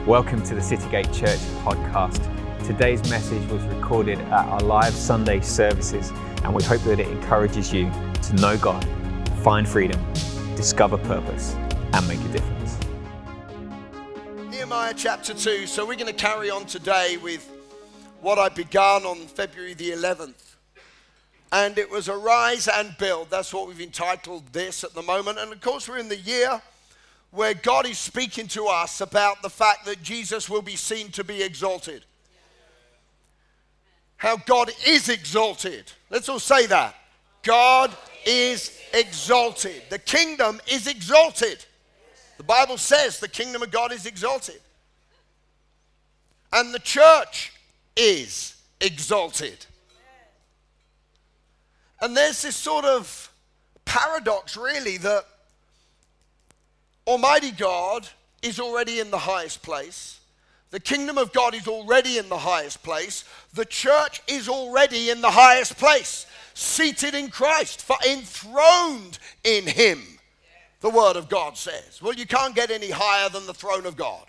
Welcome to the Citygate Church podcast. Today's message was recorded at our live Sunday services, and we hope that it encourages you to know God, find freedom, discover purpose, and make a difference. Nehemiah chapter 2. So we're going to carry on today with what I began on February the 11th. And it was Arise and Build. That's what we've entitled this at the moment. And of course, we're in the year where God is speaking to us about the fact that Jesus will be seen to be exalted. How God is exalted. Let's all say that. God is exalted. The kingdom is exalted. The Bible says the kingdom of God is exalted. And the church is exalted. And there's this sort of paradox, really, that Almighty God is already in the highest place. The kingdom of God is already in the highest place. The church is already in the highest place, seated in Christ, for enthroned in him, the word of God says. Well, you can't get any higher than the throne of God.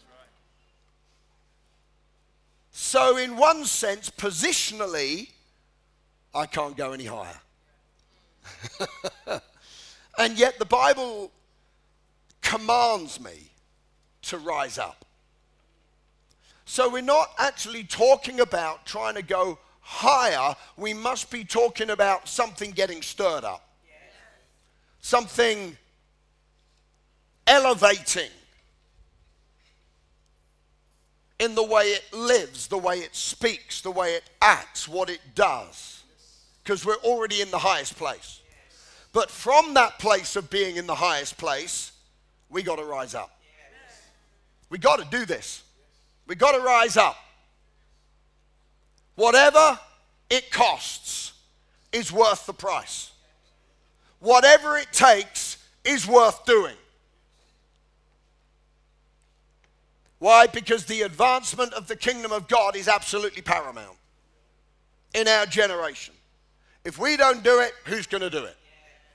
So in one sense, positionally, I can't go any higher. And yet the Bible commands me to rise up. So we're not actually talking about trying to go higher. We must be talking about something getting stirred up. Something elevating in the way it lives, the way it speaks, the way it acts, what it does. Because we're already in the highest place. But from that place of being in the highest place, we got to rise up. We got to do this. We got to rise up. Whatever it costs is worth the price. Whatever it takes is worth doing. Why? Because the advancement of the kingdom of God is absolutely paramount in our generation. If we don't do it, who's going to do it?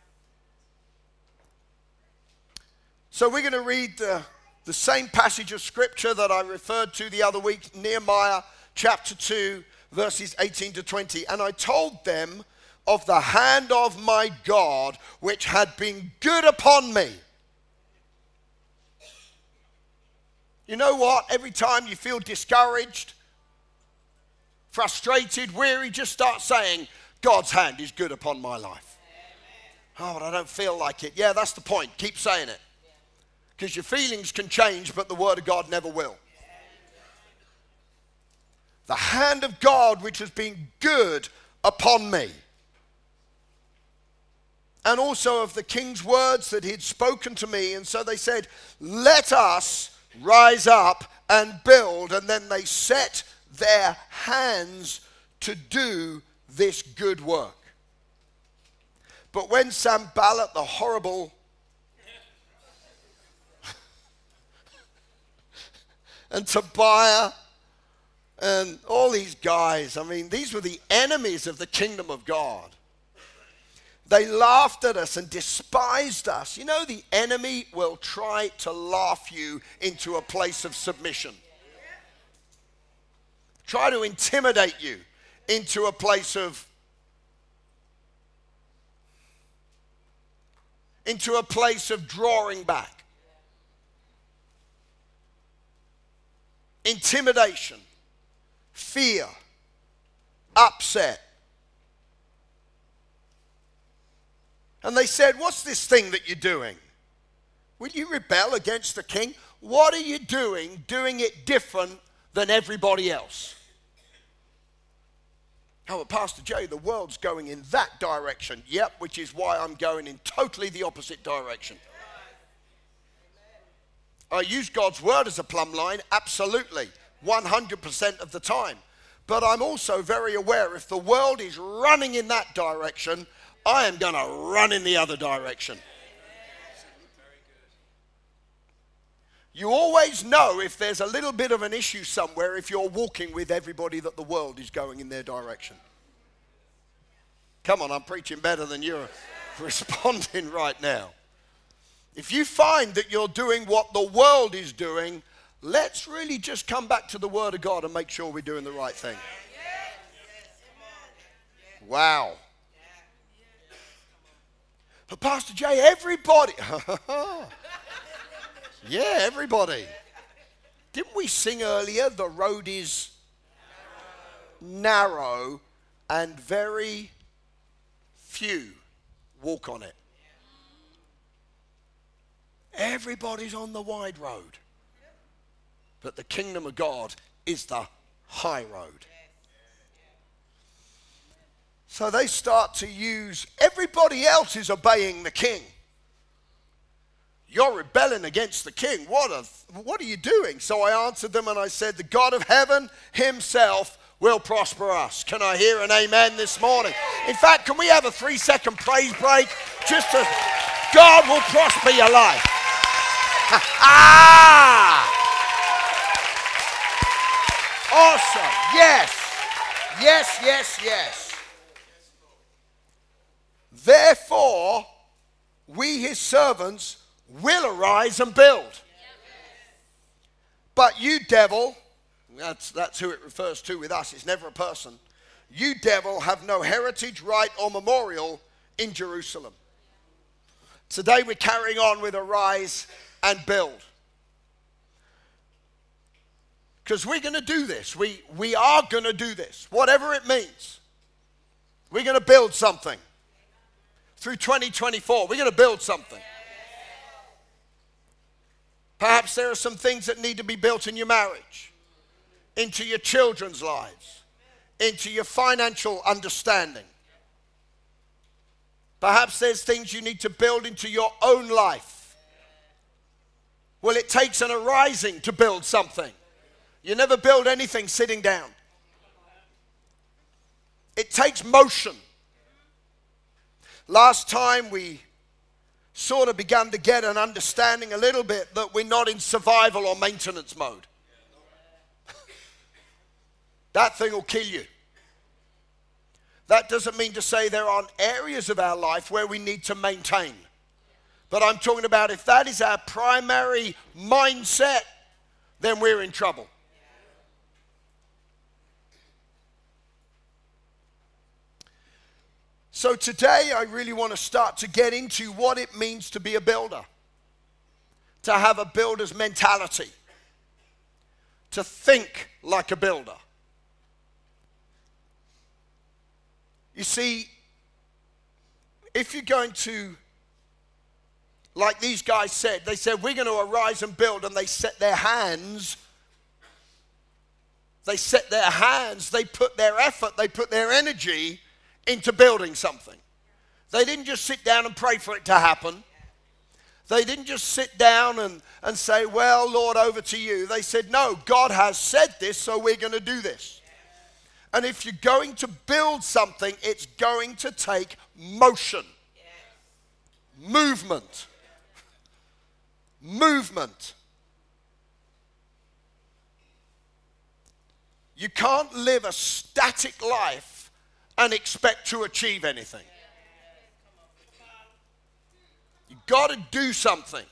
So we're going to read the same passage of scripture that I referred to the other week, Nehemiah chapter 2, verses 18 to 20. And I told them of the hand of my God, which had been good upon me. You know what? Every time you feel discouraged, frustrated, weary, just start saying, God's hand is good upon my life. Oh, but I don't feel like it. Yeah, that's the point. Keep saying it. Because your feelings can change, but the word of God never will. The hand of God which has been good upon me. And also of the king's words that he'd spoken to me. And so they said, let us rise up and build. And then they set their hands to do this good work. But when Sanballat, the horrible and Tobiah and all these guys, I mean, these were the enemies of the kingdom of God. They laughed at us and despised us. You know, the enemy will try to laugh you into a place of submission. Try to intimidate you into a place of drawing back. Intimidation, fear, upset. And they said, what's this thing that you're doing? Will you rebel against the king? What are you doing it different than everybody else? Oh, well, Pastor Jay, the world's going in that direction. Yep, which is why I'm going in totally the opposite direction. I use God's word as a plumb line, absolutely, 100% of the time. But I'm also very aware if the world is running in that direction, I am going to run in the other direction. You always know if there's a little bit of an issue somewhere if you're walking with everybody that the world is going in their direction. Come on, I'm preaching better than you're responding right now. If you find that you're doing what the world is doing, let's really just come back to the Word of God and make sure we're doing the right thing. Wow. But Pastor Jay, everybody. Yeah, everybody. Didn't we sing earlier, the road is narrow and very few walk on it. Everybody's on the wide road. But the kingdom of God is the high road. So they start to use, everybody else is obeying the king. You're rebelling against the king. What are you doing? So I answered them and I said, the God of heaven himself will prosper us. Can I hear an amen this morning? In fact, can we have a 3-second praise break? Just to, God will prosper your life. Awesome. Yes. Yes, yes, yes. Therefore, we his servants will arise and build. But you devil, that's who it refers to with us, it's never a person. You devil have no heritage, right, or memorial in Jerusalem. Today we're carrying on with arise and build. Because we're going to do this. We are going to do this, whatever it means. We're going to build something. Through 2024, we're going to build something. Perhaps there are some things that need to be built in your marriage, into your children's lives, into your financial understanding. Perhaps there's things you need to build into your own life. Well, it takes an arising to build something. You never build anything sitting down. It takes motion. Last time we sort of began to get an understanding a little bit that we're not in survival or maintenance mode. That thing will kill you. That doesn't mean to say there aren't areas of our life where we need to maintain. But I'm talking about if that is our primary mindset, then we're in trouble. So today I really want to start to get into what it means to be a builder. To have a builder's mentality. To think like a builder. You see, if you're going to, like these guys said, they said, we're going to arise and build, and they set their hands. They put their effort, they put their energy into building something. They didn't just sit down and pray for it to happen. They didn't just sit down and say, well, Lord, over to you. They said, no, God has said this, so we're going to do this. And if you're going to build something, it's going to take motion. Movement. Movement. You can't live a static life and expect to achieve anything. You've got to do something.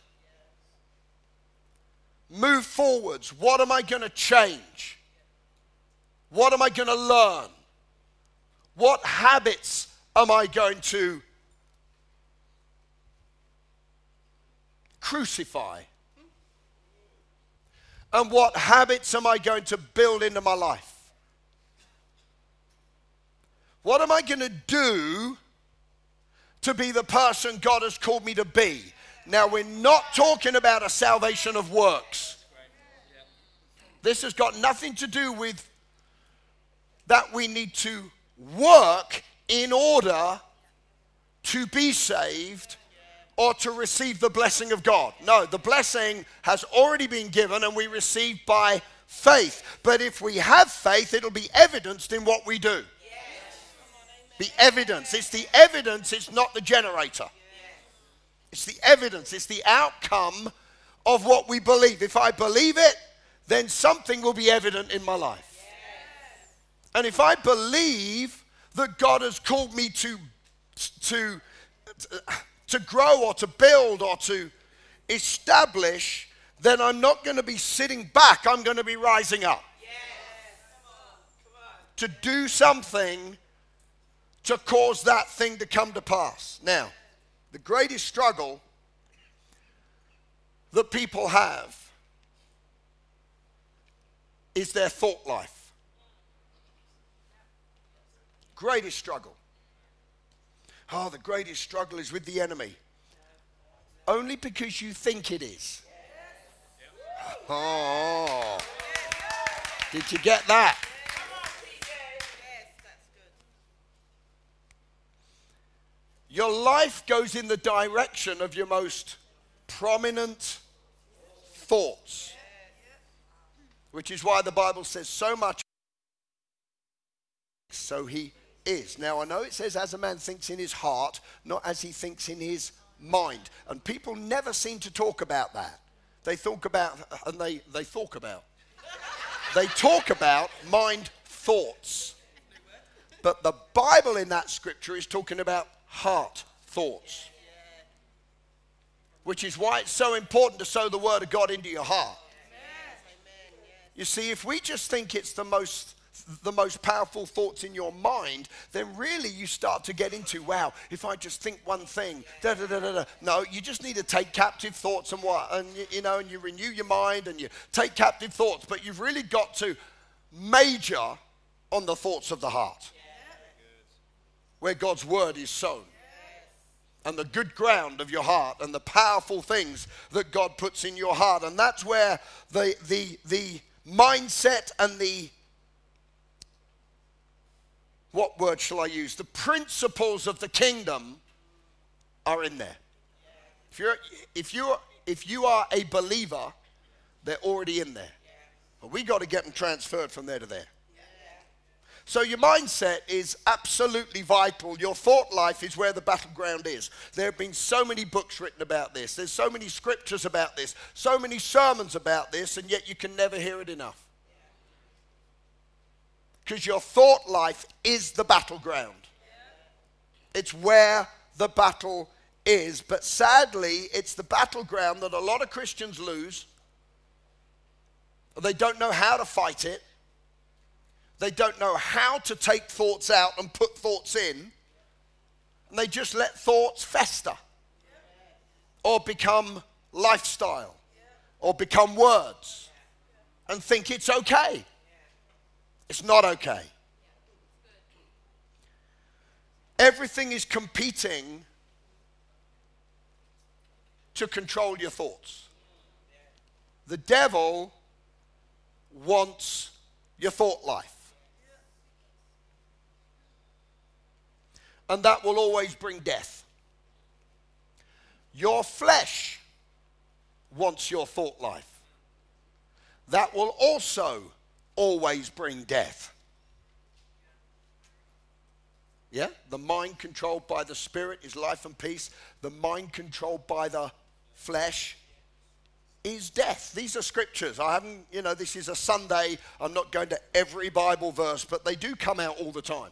Move forwards. What am I going to change? What am I going to learn? What habits am I going to crucify? And what habits am I going to build into my life? What am I going to do to be the person God has called me to be? Now, we're not talking about a salvation of works. This has got nothing to do with that we need to work in order to be saved or to receive the blessing of God. No, the blessing has already been given and we receive by faith. But if we have faith, it'll be evidenced in what we do. The evidence. It's the evidence, it's not the generator. It's the evidence, it's the outcome of what we believe. If I believe it, then something will be evident in my life. And if I believe that God has called me to grow or to build or to establish, then I'm not going to be sitting back. I'm going to be rising up. To do something to cause that thing to come to pass. Now, the greatest struggle that people have is their thought life. Greatest struggle. Oh, the greatest struggle is with the enemy. Only because you think it is. Oh, did you get that? Your life goes in the direction of your most prominent thoughts, which is why the Bible says so much, so he is. Now, I know it says as a man thinks in his heart, not as he thinks in his mind. And people never seem to talk about that. They talk about mind thoughts. But the Bible in that scripture is talking about heart thoughts. Which is why it's so important to sow the word of God into your heart. You see, if we just think it's the most powerful thoughts in your mind, then really you start to get into, wow, if I just think one thing, da da da da da. No, you just need to take captive thoughts and you renew your mind and you take captive thoughts, but you've really got to major on the thoughts of the heart, where God's word is sown. And the good ground of your heart and the powerful things that God puts in your heart. And that's where the mindset and what word shall I use? The principles of the kingdom are in there. If you are a believer, they're already in there. But we got to get them transferred from there to there. So your mindset is absolutely vital. Your thought life is where the battleground is. There have been so many books written about this. There's so many scriptures about this. So many sermons about this, and yet you can never hear it enough. Because your thought life is the battleground. It's where the battle is. But sadly, it's the battleground that a lot of Christians lose. They don't know how to fight it. They don't know how to take thoughts out and put thoughts in. And they just let thoughts fester. Or become lifestyle. Or become words. And think it's okay. It's not okay. Everything is competing to control your thoughts. The devil wants your thought life. And that will always bring death. Your flesh wants your thought life. That will also always bring death. Yeah? The mind controlled by the spirit is life and peace. The mind controlled by the flesh is death. These are scriptures. I haven't, this is a Sunday. I'm not going to every Bible verse, but they do come out all the time.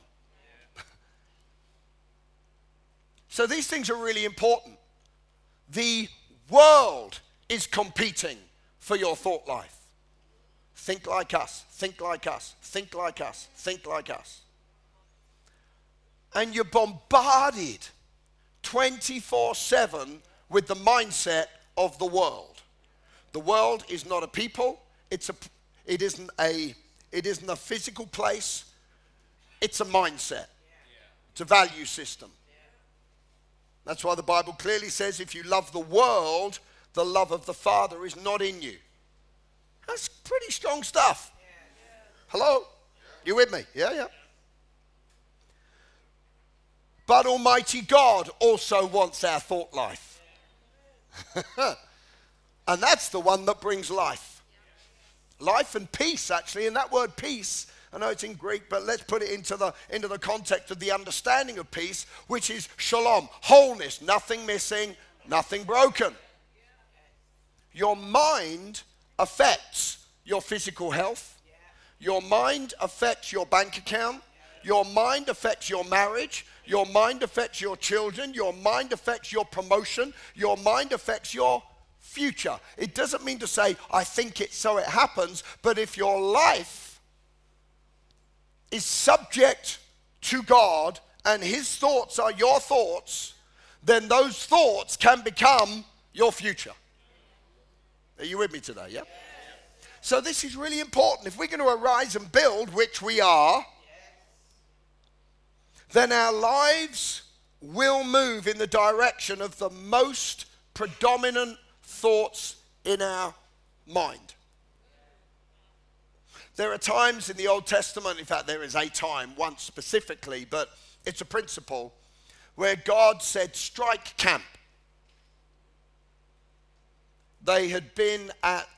So these things are really important. The world is competing for your thought life. Think like us, think like us, think like us, think like us. And you're bombarded 24/7 with the mindset of the world. The world is not a people. It isn't a physical place. It's a mindset. It's a value system. That's why the Bible clearly says if you love the world, the love of the Father is not in you. That's pretty strong stuff. Hello? You with me? Yeah. But Almighty God also wants our thought life. And that's the one that brings life. Life and peace, actually. And that word peace, I know it's in Greek, but let's put it into the context of the understanding of peace, which is shalom, wholeness, nothing missing, nothing broken. Your mind affects your physical health. Your mind affects your bank account. Your mind affects your marriage. Your mind affects your children. Your mind affects your promotion. Your mind affects your future. It doesn't mean to say, I think it so it happens, but if your life is subject to God and his thoughts are your thoughts, then those thoughts can become your future. Are you with me today? Yeah? So this is really important. If we're going to arise and build, which we are, then our lives will move in the direction of the most predominant thoughts in our mind. There are times in the Old Testament, in fact there is a time, once specifically, but it's a principle, where God said, strike camp. They had been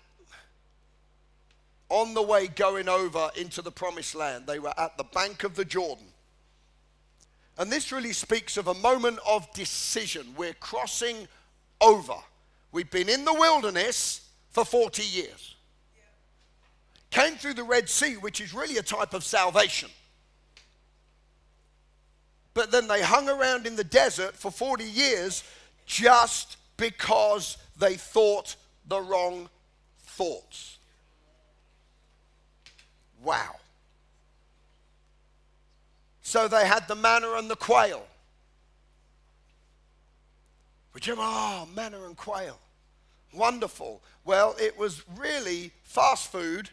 on the way going over into the promised land. They were at the bank of the Jordan. And this really speaks of a moment of decision. We're crossing over. We've been in the wilderness for 40 years. Came through the Red Sea, which is really a type of salvation. But then they hung around in the desert for 40 years just because they thought the wrong thoughts. Wow. So they had the manna and the quail. Would you, manna and quail. Wonderful. Well, it was really fast food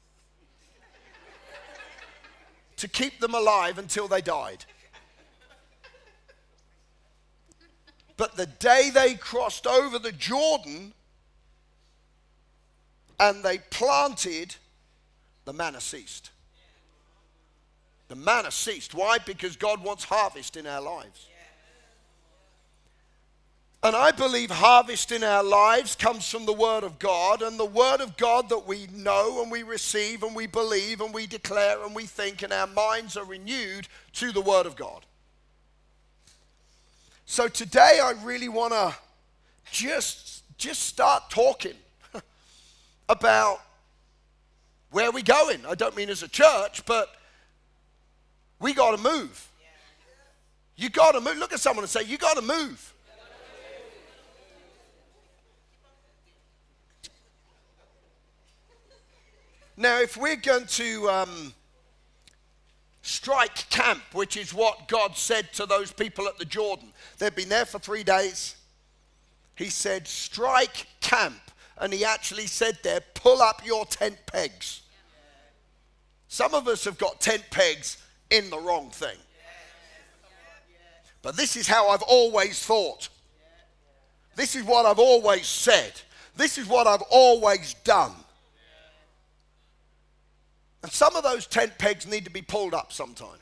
to keep them alive until they died. But the day they crossed over the Jordan and they planted, the manna ceased. The manna ceased. Why? Because God wants harvest in our lives. And I believe harvest in our lives comes from the Word of God, and the Word of God that we know and we receive and we believe and we declare and we think, and our minds are renewed to the Word of God. So today I really want to just start talking about where we're going. I don't mean as a church, but we got to move. You got to move. Look at someone and say, you got to move. Now, if we're going to strike camp, which is what God said to those people at the Jordan, they'd been there for 3 days. He said, strike camp. And he actually said there, pull up your tent pegs. Some of us have got tent pegs in the wrong thing. But this is how I've always thought. This is what I've always said. This is what I've always done. And some of those tent pegs need to be pulled up sometimes.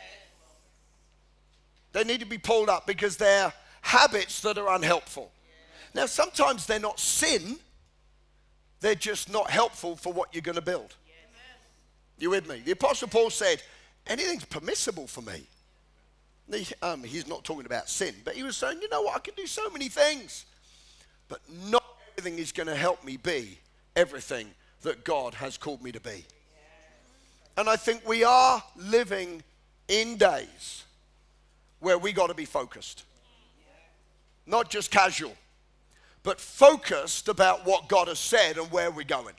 They need to be pulled up because they're habits that are unhelpful. Now, sometimes they're not sin. They're just not helpful for what you're going to build. You with me? The Apostle Paul said, anything's permissible for me. He's not talking about sin, but he was saying, you know what, I can do so many things. But not everything is going to help me be everything that God has called me to be. And I think we are living in days where we got to be focused. Not just casual, but focused about what God has said and where we're going.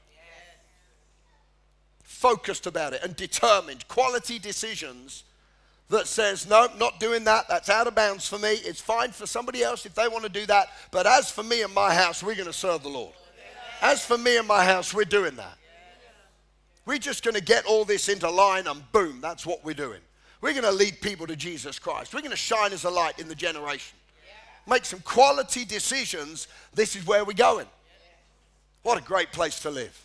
Focused about it and determined. Quality decisions that says, no, not doing that. That's out of bounds for me. It's fine for somebody else if they want to do that. But as for me and my house, we're going to serve the Lord. As for me and my house, we're doing that. We're just going to get all this into line and boom, that's what we're doing. We're going to lead people to Jesus Christ. We're going to shine as a light in the generation. Make some quality decisions. This is where we're going. What a great place to live.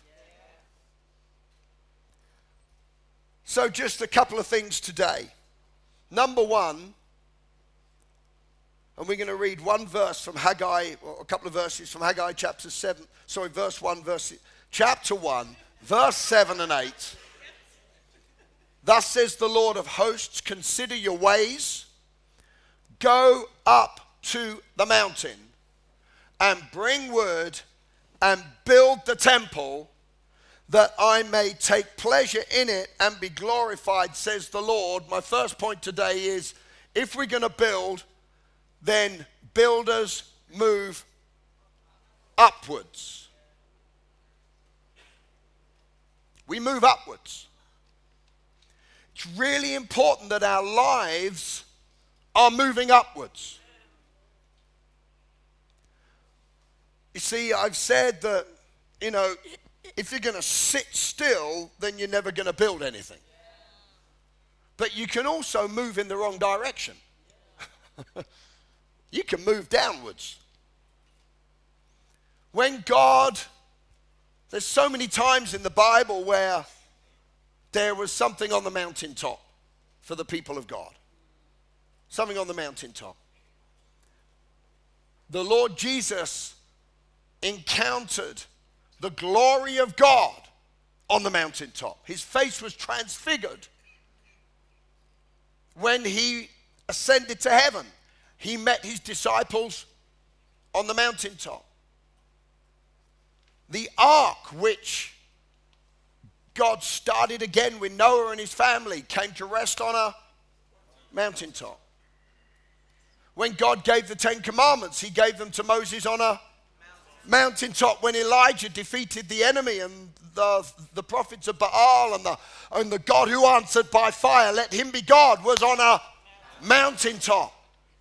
So just a couple of things today. Number one, and we're going to read one verse from Haggai, or a couple of verses from Haggai chapter 7, chapter 1, verse 7 and 8. Thus says the Lord of hosts, consider your ways, go up to the mountain and bring wood and build the temple that I may take pleasure in it and be glorified, says the Lord. My first point today is, if we're going to build, then builders move upwards. We move upwards. It's really important that our lives are moving upwards. You see, I've said that, if you're going to sit still, then you're never going to build anything. But you can also move in the wrong direction. You can move downwards. There's so many times in the Bible where there was something on the mountaintop for the people of God. Something on the mountaintop. The Lord Jesus encountered the glory of God on the mountaintop. His face was transfigured when he ascended to heaven. He met his disciples on the mountaintop. The ark, which God started again with Noah and his family, came to rest on a mountaintop. When God gave the 10 Commandments, he gave them to Moses on a mountaintop. When Elijah defeated the enemy and the prophets of Baal and the God who answered by fire, let him be God, was on a mountaintop.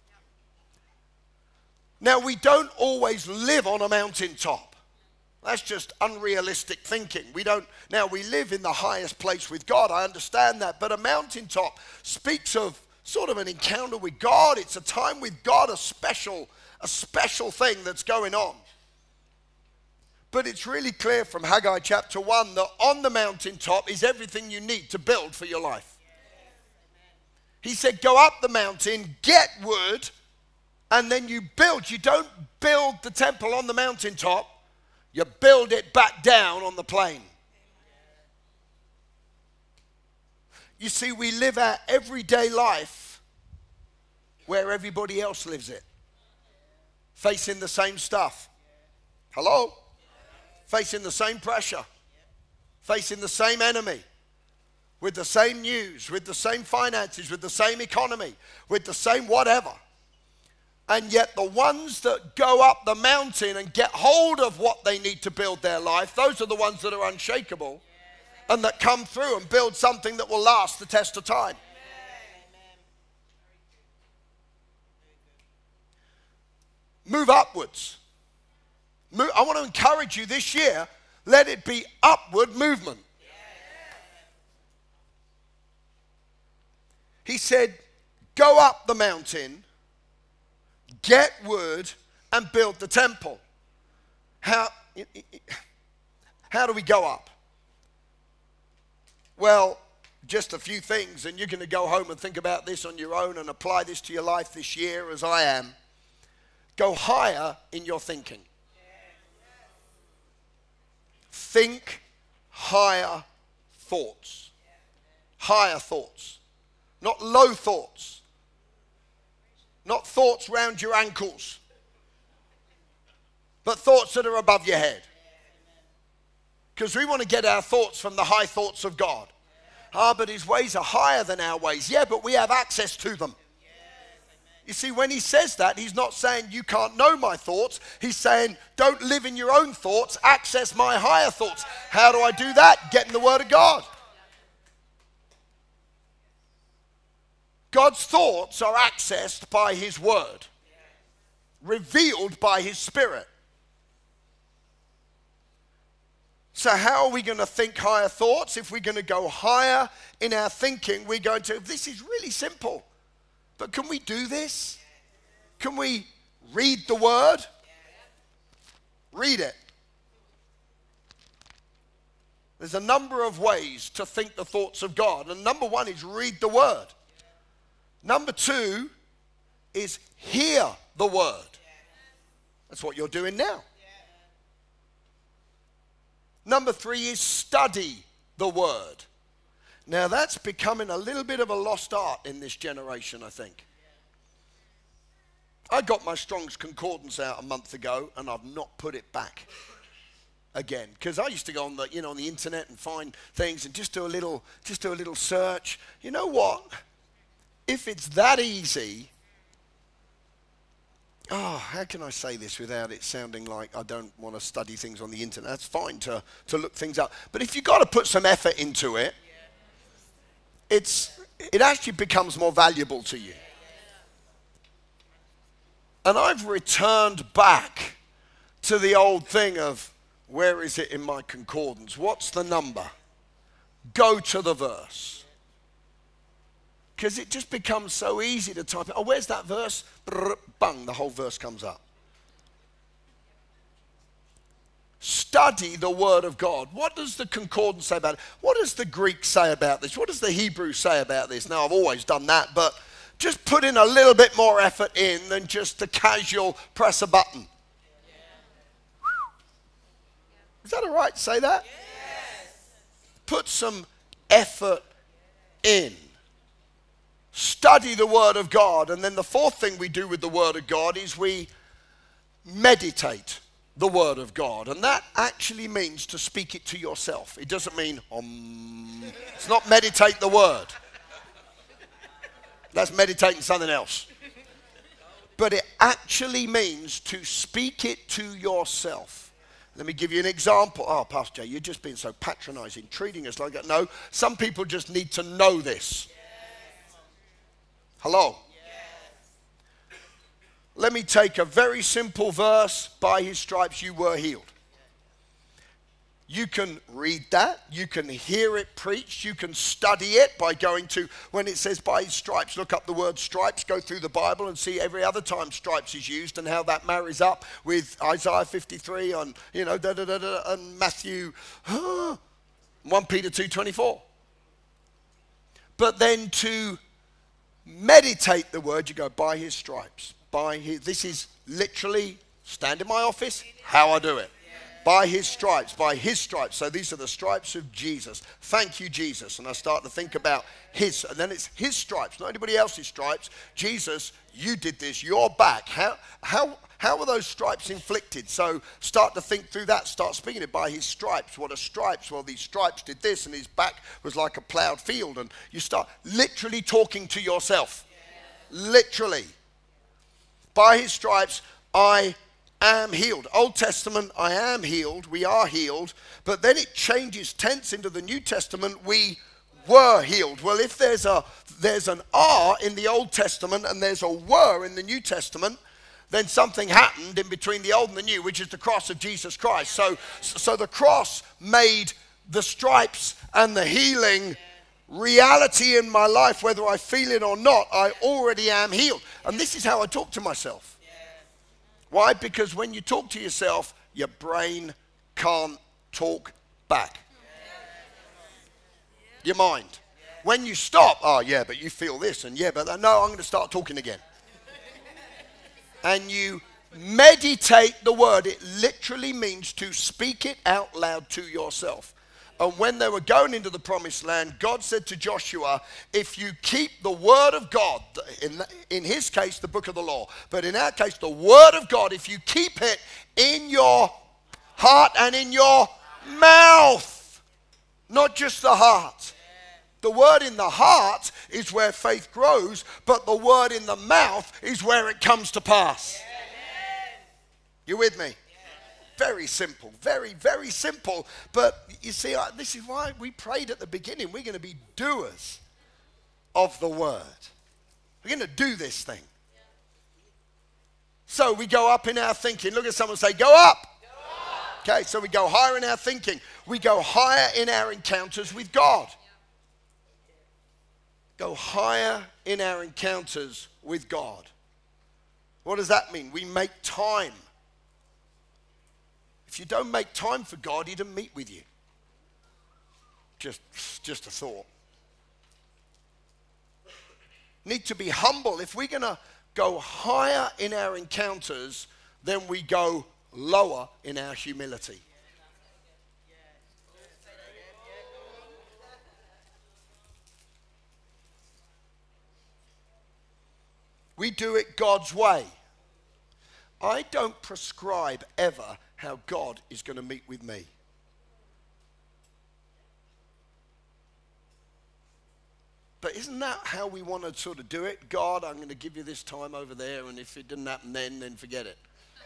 Now, we don't always live on a mountaintop. That's just unrealistic thinking. We live in the highest place with God. I understand that. But a mountaintop speaks of sort of an encounter with God. It's a time with God, a special thing that's going on. But it's really clear from Haggai chapter 1 that on the mountaintop is everything you need to build for your life. He said, go up the mountain, get wood, and then you build. You don't build the temple on the mountaintop. You build it back down on the plain. You see, we live our everyday life where everybody else lives it. Facing the same stuff. Hello? Facing the same pressure. Facing the same enemy. With the same news, with the same finances, with the same economy, with the same whatever. And yet the ones that go up the mountain and get hold of what they need to build their life, those are the ones that are unshakable and that come through and build something that will last the test of time. Move upwards. I want to encourage you this year, let it be upward movement. He said, go up the mountain, get wood, and build the temple. How do we go up? Well, just a few things, and you're going to go home and think about this on your own and apply this to your life this year as I am. Go higher in your thinking. Think higher thoughts. Higher thoughts. Not low thoughts. Not thoughts round your ankles. But thoughts that are above your head. Because we want to get our thoughts from the high thoughts of God. But his ways are higher than our ways. Yeah, but we have access to them. You see, when he says that, he's not saying you can't know my thoughts. He's saying don't live in your own thoughts, access my higher thoughts. How do I do that? Get in the Word of God. God's thoughts are accessed by his Word, revealed by his Spirit. So how are we going to think higher thoughts? If we're going to go higher in our thinking, we're going to, this is really simple. But can we do this? Can we read the Word? Read it. There's a number of ways to think the thoughts of God. And number one is read the Word. Number two is hear the Word. That's what you're doing now. Number three is study the Word. Now that's becoming a little bit of a lost art in this generation, I think. I got my Strong's Concordance out a month ago and I've not put it back again. Because I used to go on the, on the internet and find things and just do a little search. You know what? If it's that easy, how can I say this without it sounding like I don't want to study things on the internet? That's fine to look things up. But if you've got to put some effort into it, it actually becomes more valuable to you. And I've returned back to the old thing of, where is it in my concordance? What's the number? Go to the verse. Because it just becomes so easy to type it. Oh, where's that verse? Brr, bang, the whole verse comes up. Study the Word of God. What does the concordance say about it? What does the Greek say about this? What does the Hebrew say about this? Now, I've always done that, but just put in a little bit more effort in than just the casual press a button. Is that all right to say that? Yes. Put some effort in. Study the Word of God. And then the fourth thing we do with the Word of God is we meditate the Word of God. And that actually means to speak it to yourself. It doesn't mean, it's not meditate the Word. That's meditating something else. But it actually means to speak it to yourself. Let me give you an example. Oh, Pastor Jay, you're just being so patronizing, treating us like that. No, some people just need to know this. Hello? Yes. Let me take a very simple verse. By his stripes you were healed. You can read that. You can hear it preached. You can study it by going to, when it says by his stripes, look up the word stripes, go through the Bible and see every other time stripes is used and how that marries up with Isaiah 53 and, and Matthew, 1 Peter 2:24. But then to meditate the word, you go by his stripes. This is literally, stand in my office, how I do it. By his stripes, by his stripes. So these are the stripes of Jesus. Thank you, Jesus. And I start to think about his, and then it's his stripes, not anybody else's stripes. Jesus, you did this, your back. How were those stripes inflicted? So start to think through that. Start speaking it by his stripes. What are stripes? Well, these stripes did this, and his back was like a plowed field. And you start literally talking to yourself. Yeah. Literally. By his stripes, I am healed. Old Testament, I am healed. We are healed. But then it changes tense into the New Testament. We were healed. Well, if there's an R in the Old Testament and there's a were in the New Testament, then something happened in between the old and the new, which is the cross of Jesus Christ. So the cross made the stripes and the healing reality in my life, whether I feel it or not. I already am healed. And this is how I talk to myself. Why? Because when you talk to yourself, your brain can't talk back. Your mind. When you stop, oh yeah, but you feel this, and yeah, but no, I'm going to start talking again. And you meditate the word. It literally means to speak it out loud to yourself. And when they were going into the promised land, God said to Joshua, if you keep the word of God, in his case, the book of the law, but in our case, the word of God, if you keep it in your heart and in your mouth, not just the heart. The word in the heart is where faith grows, but the word in the mouth is where it comes to pass. You with me? Very simple, very, very simple. But you see, this is why we prayed at the beginning. We're going to be doers of the word. We're going to do this thing. So we go up in our thinking. Look at someone say, go up. Okay, so we go higher in our thinking. We go higher in our encounters with God. Go higher in our encounters with God. What does that mean? We make time. If you don't make time for God, he doesn't meet with you. Just a thought. Need to be humble. If we're going to go higher in our encounters, then we go lower in our humility. We do it God's way. I don't prescribe ever how God is going to meet with me. But isn't that how we want to sort of do it? God, I'm going to give you this time over there, and if it didn't happen then forget it.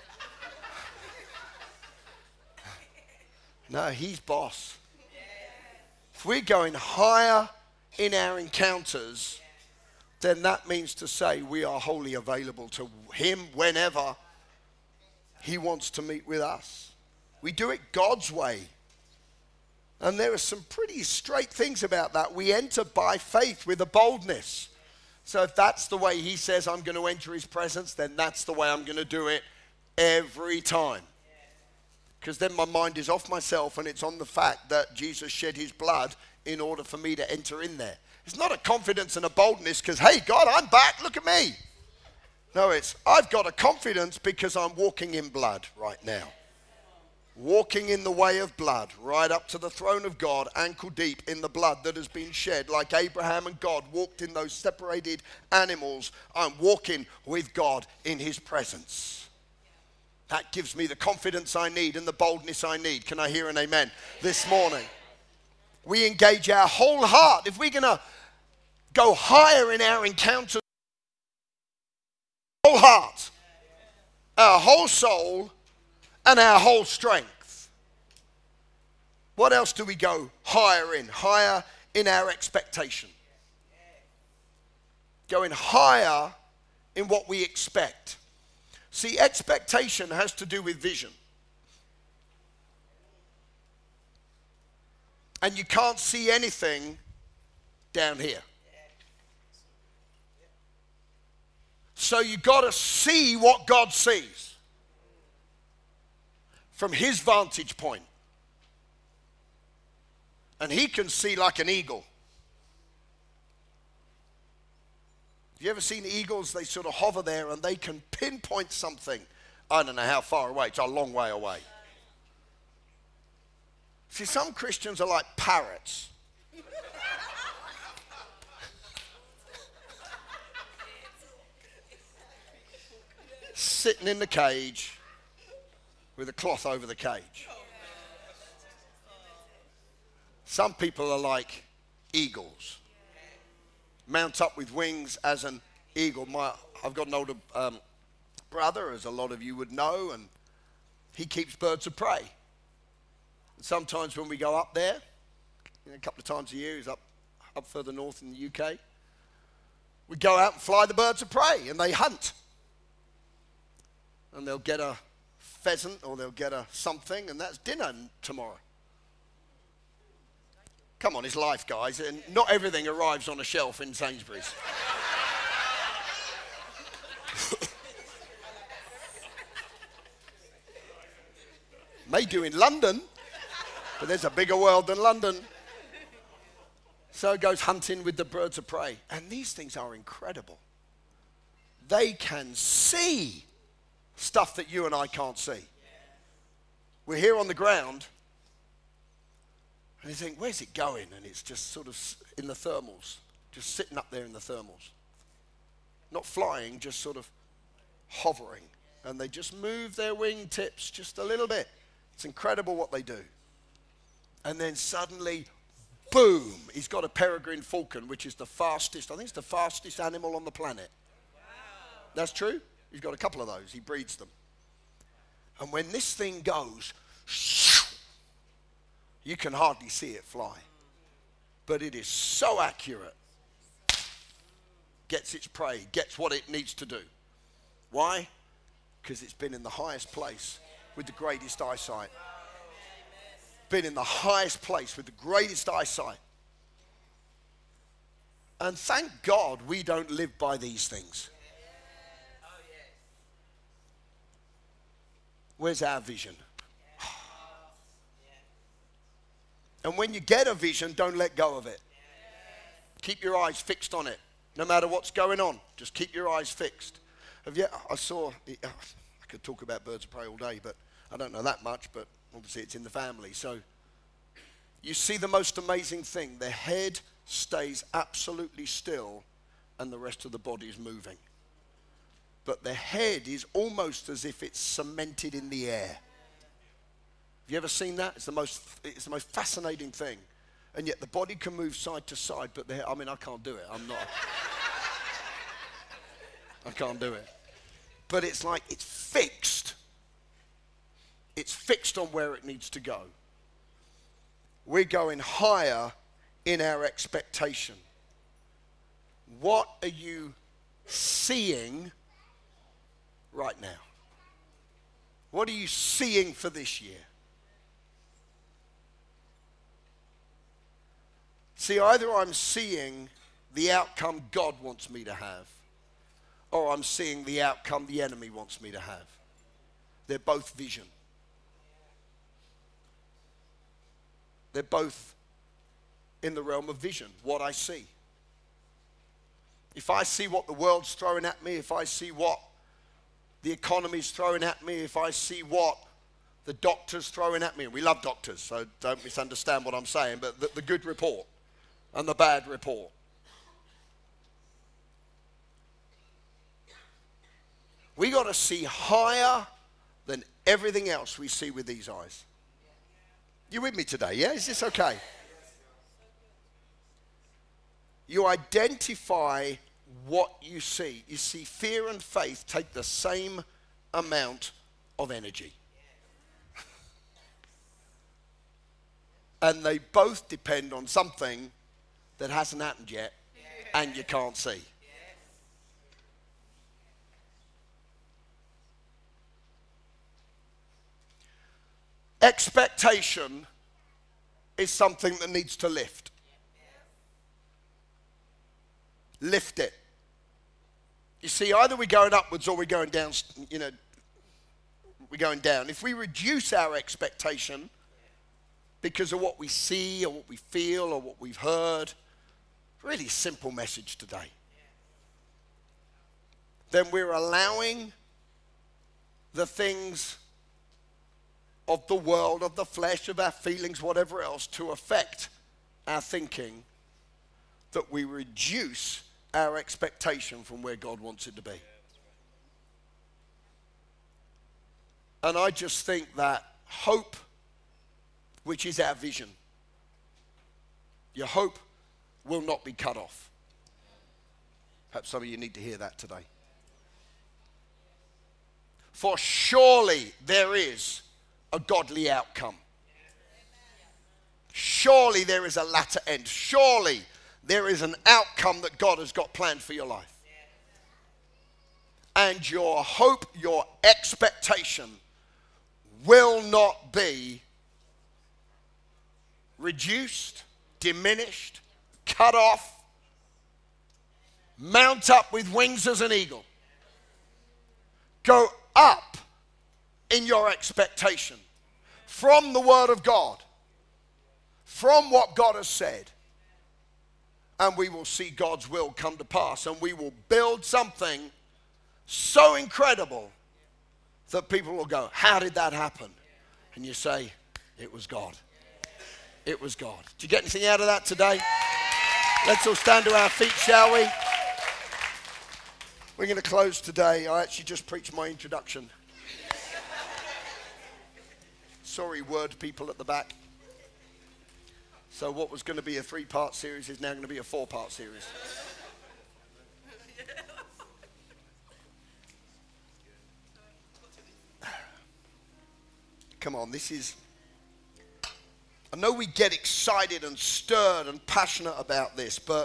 No, he's boss. If we're going higher in our encounters, then that means to say we are wholly available to him whenever he wants to meet with us. We do it God's way. And there are some pretty straight things about that. We enter by faith with a boldness. So if that's the way he says I'm going to enter his presence, then that's the way I'm going to do it every time. Because then my mind is off myself and it's on the fact that Jesus shed his blood in order for me to enter in there. It's not a confidence and a boldness because, hey, God, I'm back, look at me. No, it's I've got a confidence because I'm walking in blood right now. Walking in the way of blood, right up to the throne of God, ankle deep in the blood that has been shed. Like Abraham and God walked in those separated animals, I'm walking with God in his presence. That gives me the confidence I need and the boldness I need. Can I hear an amen this morning? We engage our whole heart. If we're going to go higher in our encounters, whole heart, our whole soul, and our whole strength. What else do we go higher in? Higher in our expectation. Going higher in what we expect. See, expectation has to do with vision. And you can't see anything down here. So you got to see what God sees from his vantage point. And he can see like an eagle. Have you ever seen eagles? They sort of hover there and they can pinpoint something. I don't know how far away. It's a long way away. See, some Christians are like parrots. Sitting in the cage with a cloth over the cage. Some people are like eagles. Mount up with wings as an eagle. I've got an older brother, as a lot of you would know, and he keeps birds of prey. And sometimes when we go up there, a couple of times a year, he's up further north in the UK, we go out and fly the birds of prey, and they hunt. And they'll get a pheasant or they'll get a something, and that's dinner tomorrow. Come on, it's life, guys. And not everything arrives on a shelf in Sainsbury's. May do in London, but there's a bigger world than London. So it goes hunting with the birds of prey. And these things are incredible. They can see stuff that you and I can't see. We're here on the ground, and you think, where's it going? And it's just sort of in the thermals, just sitting up there in the thermals. Not flying, just sort of hovering. And they just move their wingtips just a little bit. It's incredible what they do. And then suddenly, boom, he's got a peregrine falcon, which is the fastest, I think it's the fastest animal on the planet. Wow. That's true? He's got a couple of those. He breeds them. And when this thing goes, you can hardly see it fly. But it is so accurate. Gets its prey, gets what it needs to do. Why? Because it's been in the highest place with the greatest eyesight. Been in the highest place with the greatest eyesight. And thank God we don't live by these things. Where's our vision? And when you get a vision, don't let go of it. Keep your eyes fixed on it. No matter what's going on, just keep your eyes fixed. I could talk about birds of prey all day, but I don't know that much, but obviously it's in the family. So you see the most amazing thing. The head stays absolutely still and the rest of the body is moving. But the head is almost as if it's cemented in the air. Have you ever seen that? It's the most fascinating thing. And yet the body can move side to side, but I can't do it. I can't do it. But it's like it's fixed. It's fixed on where it needs to go. We're going higher in our expectation. What are you seeing right now? What are you seeing for this year? See, either I'm seeing the outcome God wants me to have, or I'm seeing the outcome the enemy wants me to have. They're both vision. They're both in the realm of vision, what I see. If I see what the world's throwing at me, if I see what the economy's throwing at me, if I see what the doctor's throwing at me, and we love doctors, so don't misunderstand what I'm saying, but the good report and the bad report. We got to see higher than everything else we see with these eyes. You with me today, yeah? Is this okay? You identify what you see. You see, fear and faith take the same amount of energy. And they both depend on something that hasn't happened yet and you can't see. Expectation is something that needs to lift. Lift it. You see, either we're going upwards or we're going down, we're going down. If we reduce our expectation because of what we see or what we feel or what we've heard, really simple message today, then we're allowing the things of the world, of the flesh, of our feelings, whatever else, to affect our thinking, that we reduce our expectation from where God wants it to be. And I just think that hope, which is our vision, your hope will not be cut off. Perhaps some of you need to hear that today. For surely there is a godly outcome. Surely there is a latter end. Surely there is an outcome that God has got planned for your life. And your hope, your expectation will not be reduced, diminished, cut off. Mount up with wings as an eagle. Go up in your expectation from the Word of God, from what God has said, and we will see God's will come to pass, and we will build something so incredible that people will go, how did that happen? And you say, it was God. It was God. Did you get anything out of that today? Let's all stand to our feet, shall we? We're going to close today. I actually just preached my introduction. Sorry, word people at the back. So what was going to be a 3-part series is now going to be a 4-part series. Come on, this is... I know we get excited and stirred and passionate about this, but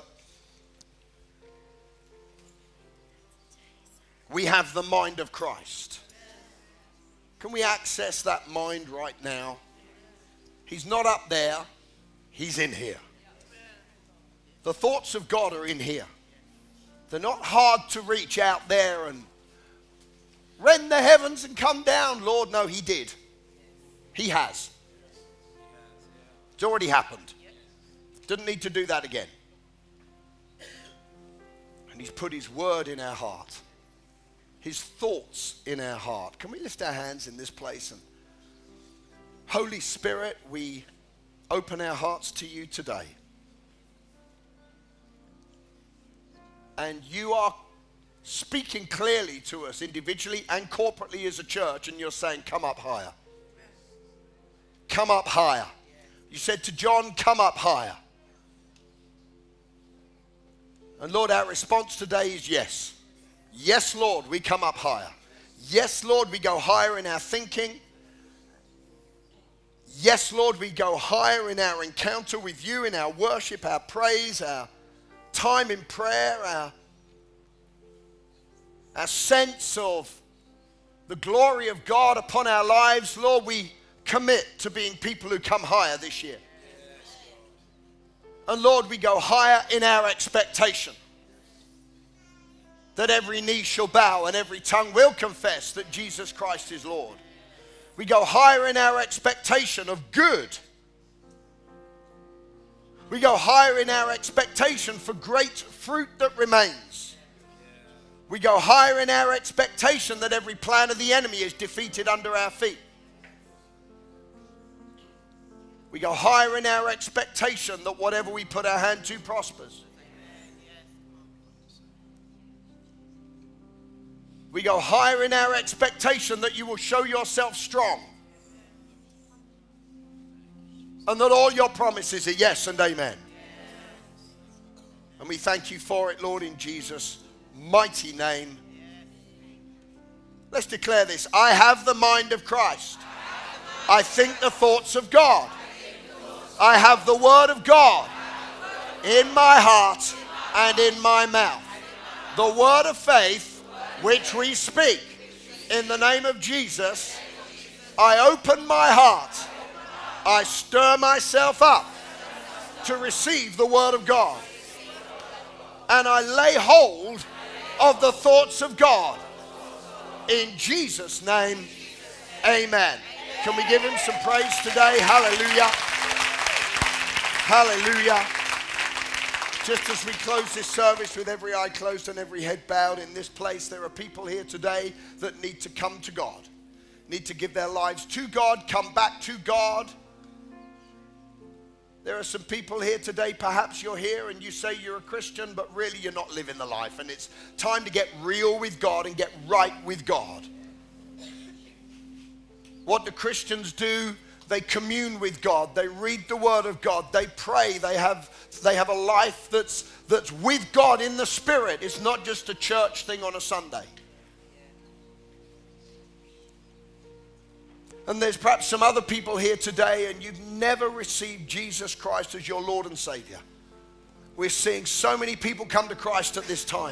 we have the mind of Christ. Can we access that mind right now? He's not up there. He's in here. The thoughts of God are in here. They're not hard to reach out there and rend the heavens and come down. Lord, no, he did. He has. It's already happened. Didn't need to do that again. And he's put his word in our heart. His thoughts in our heart. Can we lift our hands in this place? And Holy Spirit, we open our hearts to you today. And you are speaking clearly to us individually and corporately as a church, and you're saying, come up higher. Come up higher. You said to John, come up higher. And Lord, our response today is yes. Yes, Lord, we come up higher. Yes, Lord, we go higher in our thinking. Yes, Lord, we go higher in our encounter with you, in our worship, our praise, our time in prayer, our sense of the glory of God upon our lives. Lord, we commit to being people who come higher this year. And Lord, we go higher in our expectation that every knee shall bow and every tongue will confess that Jesus Christ is Lord. We go higher in our expectation of good. We go higher in our expectation for great fruit that remains. We go higher in our expectation that every plan of the enemy is defeated under our feet. We go higher in our expectation that whatever we put our hand to prospers. We go higher in our expectation that you will show yourself strong. And that all your promises are yes and amen. And we thank you for it, Lord, in Jesus' mighty name. Let's declare this. I have the mind of Christ. I think the thoughts of God. I have the word of God in my heart and in my mouth. The word of faith which we speak. In the name of Jesus, I open my heart. I stir myself up to receive the word of God. And I lay hold of the thoughts of God. In Jesus' name, amen. Can we give him some praise today? Hallelujah. Hallelujah. Just as we close this service with every eye closed and every head bowed in this place, there are people here today that need to come to God, need to give their lives to God, come back to God. There are some people here today, perhaps you're here and you say you're a Christian, but really you're not living the life. And it's time to get real with God and get right with God. What do Christians do? They commune with God. They read the word of God. They pray. They have a life that's with God in the Spirit. It's not just a church thing on a Sunday. And there's perhaps some other people here today and you've never received Jesus Christ as your Lord and Savior. We're seeing so many people come to Christ at this time.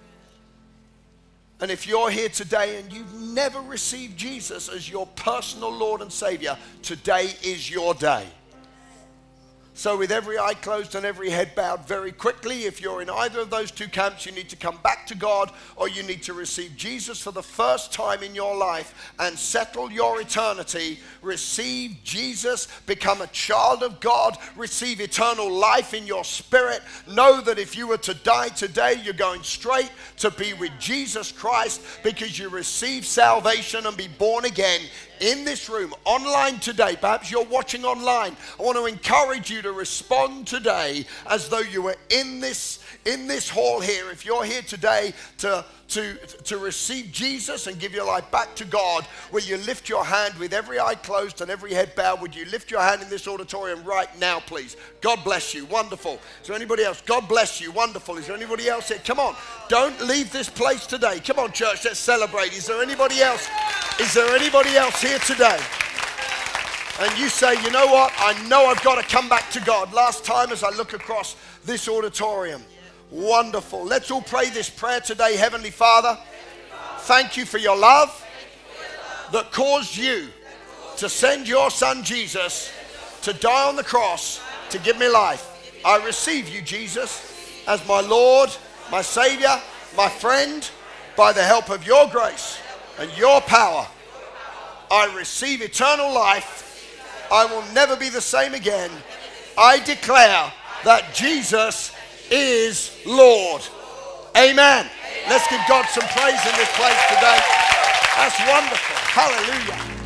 And if you're here today and you've never received Jesus as your personal Lord and Savior, today is your day. So with every eye closed and every head bowed, very quickly, if you're in either of those two camps, you need to come back to God or you need to receive Jesus for the first time in your life and settle your eternity. Receive Jesus, become a child of God, receive eternal life in your spirit. Know that if you were to die today, you're going straight to be with Jesus Christ because you receive salvation and be born again. In this room, online today, perhaps you're watching online, I want to encourage you to respond today as though you were in this hall here. If you're here today to receive Jesus and give your life back to God, will you lift your hand with every eye closed and every head bowed? Would you lift your hand in this auditorium right now, please? God bless you. Wonderful. Is there anybody else? God bless you. Wonderful. Is there anybody else here? Come on. Don't leave this place today. Come on, church. Let's celebrate. Is there anybody else? Is there anybody else here today? And you say, you know what? I know I've got to come back to God. Last time as I look across this auditorium. Wonderful. Let's all pray this prayer today. Heavenly Father, thank you for your love that caused you to send your son Jesus to die on the cross to give me life. I receive you, Jesus, as my Lord, my Savior, my friend, by the help of your grace and your power. I receive eternal life. I will never be the same again. I declare that Jesus is Lord. Amen. Let's give God some praise in this place today. That's wonderful. Hallelujah.